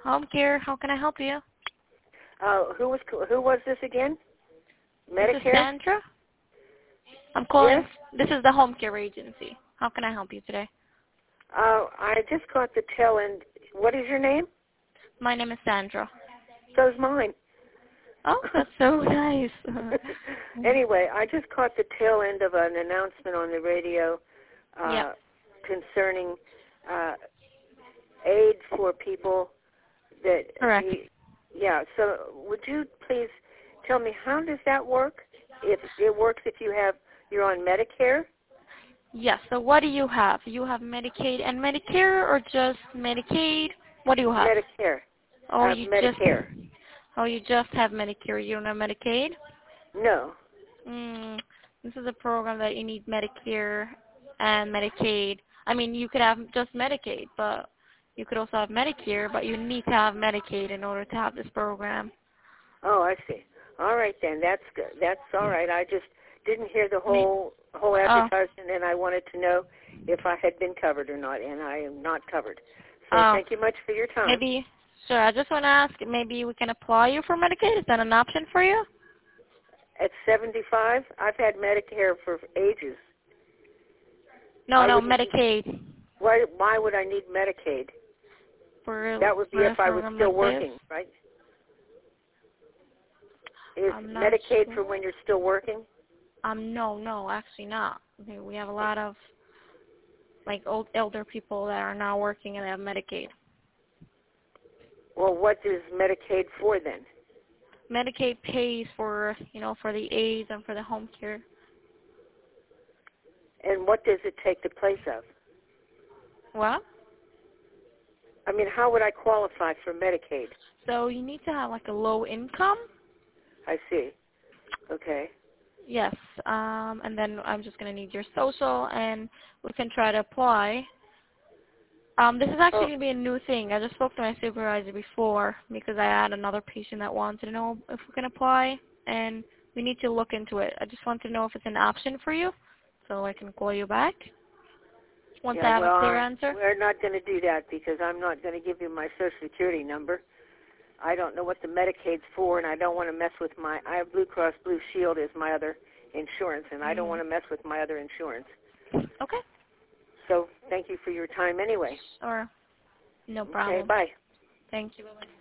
Home care. How can I help you? Who was this again? Medicare? This is Sandra. I'm calling. Yes? This is the home care agency. How can I help you today? I just caught the tail end. What is your name? My name is Sandra. So's mine. Oh, that's so nice. Anyway, I just caught the tail end of an announcement on the radio Yep. concerning aid for people that... Correct. Yeah, so would you please tell me, how does that work? If it works if you're on Medicare? Yes. So what do you have? You have Medicaid and Medicare, or just Medicaid? What do you have? Medicare. Oh, you Medicare. you just have Medicare. You don't have Medicaid? No. This is a program that you need Medicare and Medicaid. I mean, you could have just Medicaid, but you could also have Medicare, but you need to have Medicaid in order to have this program. Oh, I see. All right then, that's good. That's all right. I just didn't hear the whole advertisement, and I wanted to know if I had been covered or not, and I am not covered. So thank you much for your time. Maybe, sure. I just want to ask, maybe we can apply you for Medicaid. Is that an option for you? At 75, I've had Medicare for ages. No, Medicaid. Why would I need Medicaid? That would be if I was still working, right? Is Medicaid for when you're still working? No, actually not. Okay, we have a lot of elder people that are now working and they have Medicaid. Well, what is Medicaid for then? Medicaid pays for for the aids and for the home care. And what does it take the place of? What? I mean, how would I qualify for Medicaid? So you need to have a low income. I see. Okay. Yes. And then I'm just going to need your social, and we can try to apply. This is actually going to be a new thing. I just spoke to my supervisor before because I had another patient that wanted to know if we can apply, and we need to look into it. I just want to know if it's an option for you, so I can call you back once I have a clear answer. We're not going to do that because I'm not going to give you my Social Security number. I don't know what the Medicaid's for, and I don't want to mess with I have Blue Cross Blue Shield as my other insurance, and I don't want to mess with my other insurance. Okay. So thank you for your time anyway. Sure. No problem. Okay, bye. Thank you. Bye-bye.